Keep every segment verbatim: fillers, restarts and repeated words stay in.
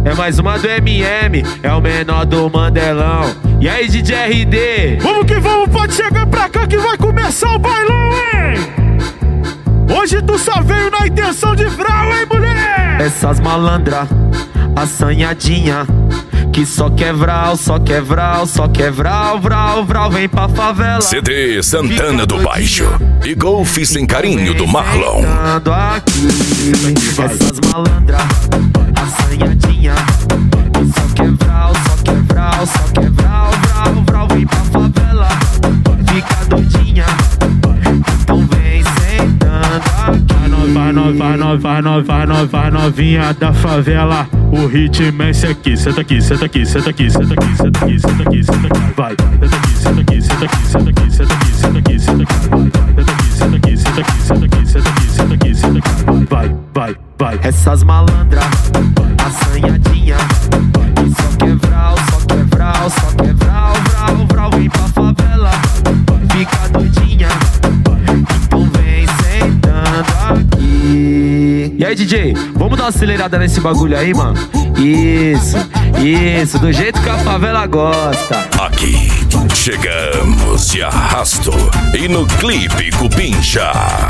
É mais uma do M M, é o menor do Mandelão. E aí, D J R D? Vamos que vamos, pode chegar pra cá que vai começar o bailão, hein? Hoje tu só veio na intenção de vral, hein, mulher? Essas malandra, assanhadinha, que só quer vral, só quer vral, só quer vral, vral, vral, vem pra favela. C D Santana do Baixo e Golfe Sem Carinho do Marlon. Aqui, essas malandra, assanhadinha, que só quer vral, só quer vral, só quer vral, vral, vral, vem pra favela. Fica doidinha, então vem sentando aqui. Vai nós, vai nós, vai nós, vai nós, vai novinha da favela. O ritmo é esse aqui, senta aqui, senta aqui, senta aqui, senta aqui, senta aqui, senta aqui, senta aqui, vai, senta aqui, senta aqui, senta aqui, senta aqui, senta aqui, senta aqui, senta aqui, vai, senta aqui, senta aqui, senta aqui, senta aqui, senta aqui, senta aqui, vai, vai, vai. Essas malandra, assanhadinha, que só quer vral, só quer vral, só quer vral, vral, vral, vem pra favela. Fica doidinha, então vem sentando aqui. E aí, D J, vamos dar uma acelerada nesse bagulho aí, mano? Isso, isso, do jeito que a favela gosta. Aqui chegamos de arrasto e no clipe Cupincha.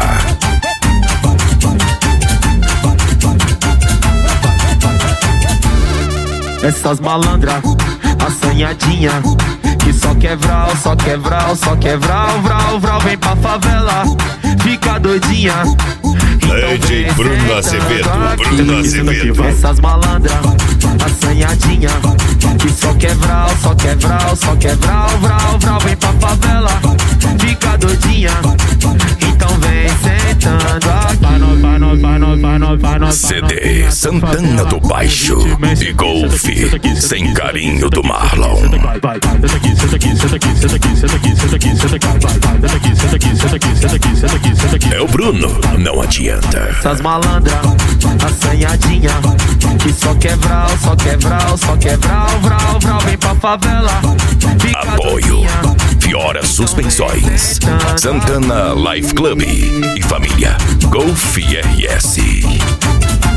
Essas malandra, assanhadinha, que só quer vral, só quer vral, só quer vral, vral, vral, vem pra favela. Fica doidinha, D J Bruno Azevedo, Bruno Azevedo. Essas malandra, assanhadinha, que só quer vral, só quer vral, só quer vral, vral, vral, vem pra favela. Fica doidinha, então vem sentando aqui. Vai nós, vai nós, vai nós, vai nós, vai nós. C D Santana do Baixo e Golfe Sem Carinho do Marlon. Vai, senta aqui, senta aqui, senta aqui, senta aqui, senta aqui, senta aqui, senta aqui, vai, senta aqui, senta aqui, senta aqui, senta aqui, senta aqui, senta aqui. É o Bruno, não adianta. Essas malandra, assanhadinha, que só quer vral, só quer vral, só quer vral, vral, vral, vem pra favela. Fica Apoio doidinha, Fiora Suspensões, Santana Life Club e família Golfe R S.